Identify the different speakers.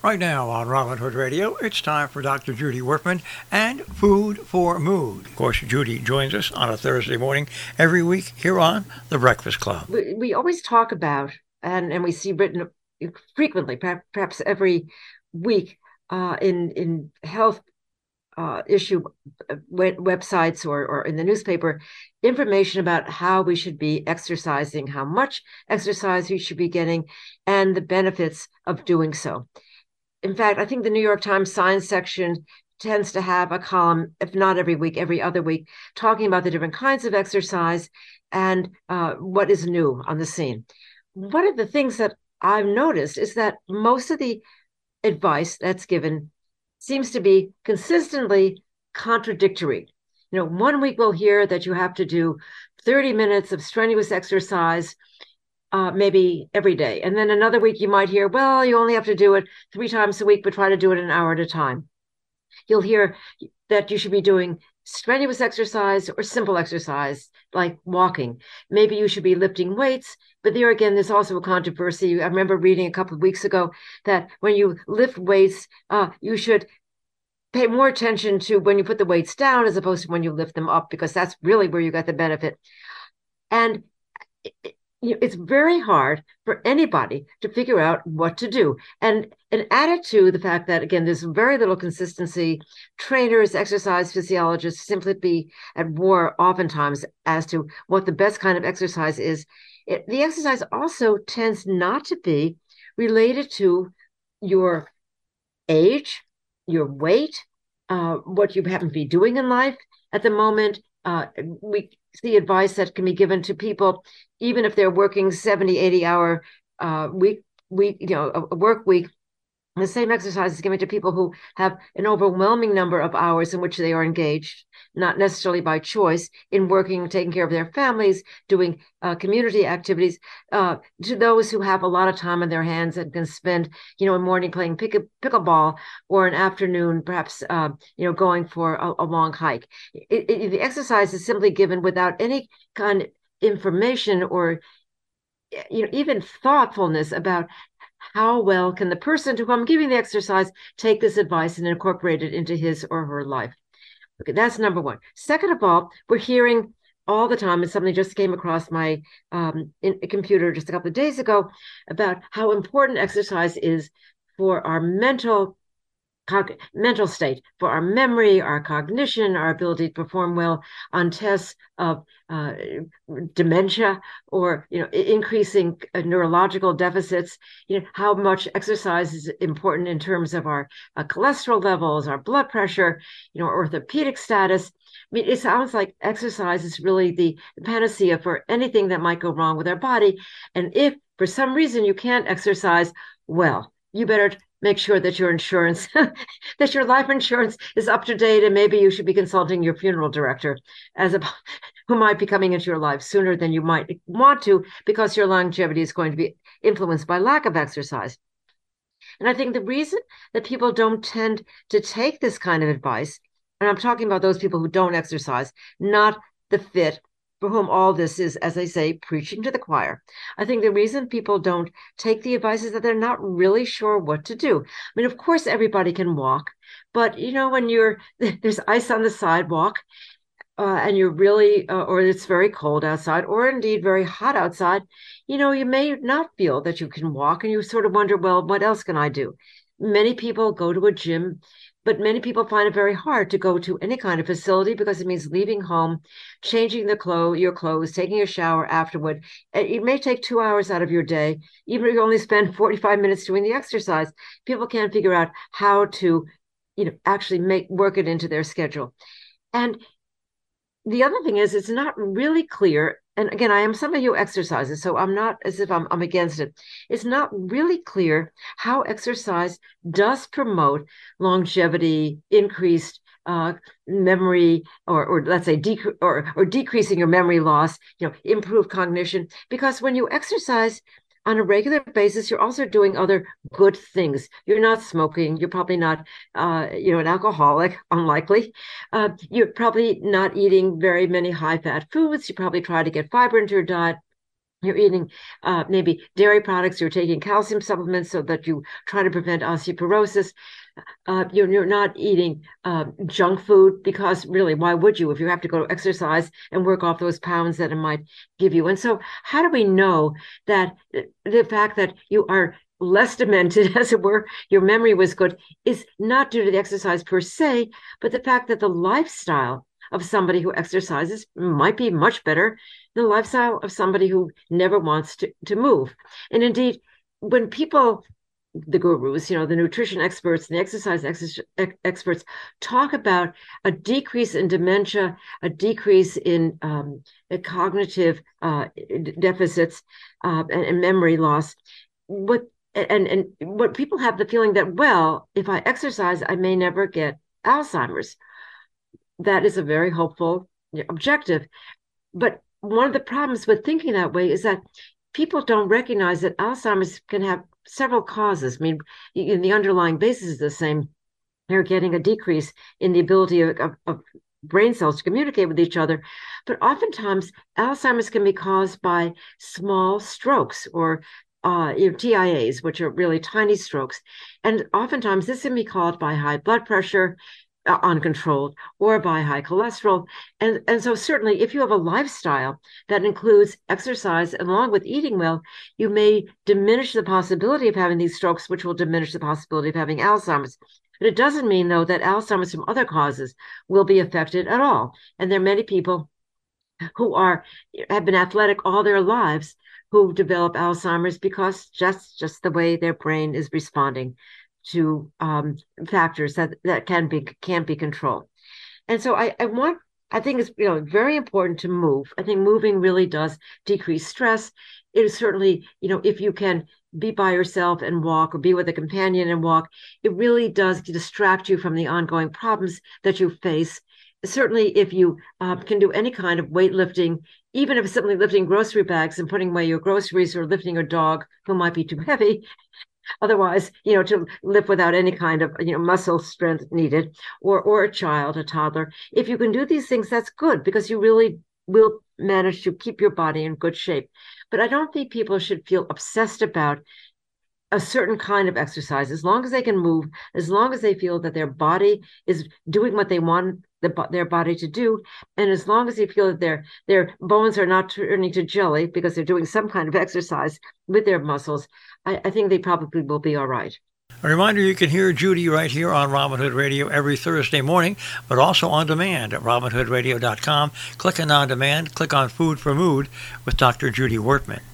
Speaker 1: Right now on Robin Hood Radio, it's time for Dr. Judy Workman and Food for Mood. Of course, Judy joins us on a Thursday morning every week here on The Breakfast Club.
Speaker 2: We always talk about, and we see written frequently, perhaps every week, in health issue websites or in the newspaper, information about how we should be exercising, how much exercise we should be getting, and the benefits of doing so. In fact, I think the New York Times science section tends to have a column, if not every week, every other week, talking about the different kinds of exercise and what is new on the scene. One of the things that I've noticed is that most of the advice that's given seems to be consistently contradictory. One week we'll hear that you have to do 30 minutes of strenuous exercise maybe every day. And then another week you might hear, well, you only have to do it 3 times a week, but try to do it an hour at a time. You'll hear that you should be doing strenuous exercise or simple exercise like walking. Maybe you should be lifting weights, but there again, there's also a controversy. I remember reading a couple of weeks ago that when you lift weights, you should pay more attention to when you put the weights down as opposed to when you lift them up, because that's really where you get the benefit. And it's very hard for anybody to figure out what to do. And added to the fact that, again, there's very little consistency. Trainers, exercise physiologists simply be at war oftentimes as to what the best kind of exercise is. The exercise also tends not to be related to your age, your weight, what you happen to be doing in life at the moment. We see advice that can be given to people, even if they're working 70, 80-hour a work week. The same exercise is given to people who have an overwhelming number of hours in which they are engaged, not necessarily by choice, in working, taking care of their families, doing community activities, to those who have a lot of time on their hands and can spend, a morning playing pickleball or an afternoon, perhaps, going for a long hike. The exercise is simply given without any kind of information or, even thoughtfulness about how well can the person to whom I'm giving the exercise take this advice and incorporate it into his or her life. Okay, that's number one. Second of all, we're hearing all the time, and something just came across my computer just a couple of days ago, about how important exercise is for our mental state, for our memory, our cognition, our ability to perform well on tests of dementia or increasing neurological deficits. How much exercise is important in terms of our cholesterol levels, our blood pressure, orthopedic status. I mean, it sounds like exercise is really the panacea for anything that might go wrong with our body. And if for some reason you can't exercise, well, you better make sure that your insurance, that your life insurance is up to date, and maybe you should be consulting your funeral director who might be coming into your life sooner than you might want to, because your longevity is going to be influenced by lack of exercise. And I think the reason that people don't tend to take this kind of advice, and I'm talking about those people who don't exercise, not the fit, for whom all this is, as I say, preaching to the choir. I think the reason people don't take the advice is that they're not really sure what to do. I mean, of course, everybody can walk, but when there's ice on the sidewalk, and you're really, or it's very cold outside, or indeed very hot outside, you may not feel that you can walk, and you sort of wonder, well, what else can I do? Many people go to a gym, but many people find it very hard to go to any kind of facility because it means leaving home, changing your clothes, taking a shower afterward. It may take 2 hours out of your day, even if you only spend 45 minutes doing the exercise. People can't figure out how to, actually work it into their schedule. And the other thing is, it's not really clear. And again, I am somebody who exercises, so I'm not as if I'm against it. It's not really clear how exercise does promote longevity, increased memory, or let's say or decreasing your memory loss, improved cognition. Because when you exercise on a regular basis, you're also doing other good things. You're not smoking. You're probably not, an alcoholic, unlikely. You're probably not eating very many high-fat foods. You probably try to get fiber into your diet. You're eating maybe dairy products. You're taking calcium supplements so that you try to prevent osteoporosis. You're not eating junk food, because really, why would you if you have to go exercise and work off those pounds that it might give you? And so how do we know that the fact that you are less demented, as it were, your memory was good, is not due to the exercise per se, but the fact that the lifestyle of somebody who exercises might be much better than the lifestyle of somebody who never wants to move. And indeed, when people, the gurus, the nutrition experts and the exercise experts talk about a decrease in dementia, a decrease in cognitive deficits and memory loss, what people have the feeling that, well, if I exercise, I may never get Alzheimer's. That is a very hopeful objective. But one of the problems with thinking that way is that people don't recognize that Alzheimer's can have several causes. I mean, the underlying basis is the same. You're getting a decrease in the ability of brain cells to communicate with each other. But oftentimes, Alzheimer's can be caused by small strokes or TIAs, which are really tiny strokes. And oftentimes, this can be caused by high blood pressure, uncontrolled, or by high cholesterol. And so certainly if you have a lifestyle that includes exercise along with eating well, you may diminish the possibility of having these strokes, which will diminish the possibility of having Alzheimer's. But it doesn't mean, though, that Alzheimer's from other causes will be affected at all. And there are many people who have been athletic all their lives who develop Alzheimer's because just the way their brain is responding to factors that can't be controlled. And so I think it's very important to move. I think moving really does decrease stress. It is certainly, if you can be by yourself and walk, or be with a companion and walk, it really does distract you from the ongoing problems that you face. Certainly, if you can do any kind of weightlifting, even if it's simply lifting grocery bags and putting away your groceries, or lifting your dog who might be too heavy, otherwise, to live without any kind of muscle strength needed, or a child, a toddler. If you can do these things, that's good, because you really will manage to keep your body in good shape. But I don't think people should feel obsessed about a certain kind of exercise. As long as they can move, as long as they feel that their body is doing what they want their body to do, and as long as they feel that their bones are not turning to jelly because they're doing some kind of exercise with their muscles, I think they probably will be all right.
Speaker 1: A reminder, you can hear Judy right here on Robin Hood Radio every Thursday morning, but also on demand at robinhoodradio.com. Click on On Demand, click on Food for Mood with Dr. Judy Workman.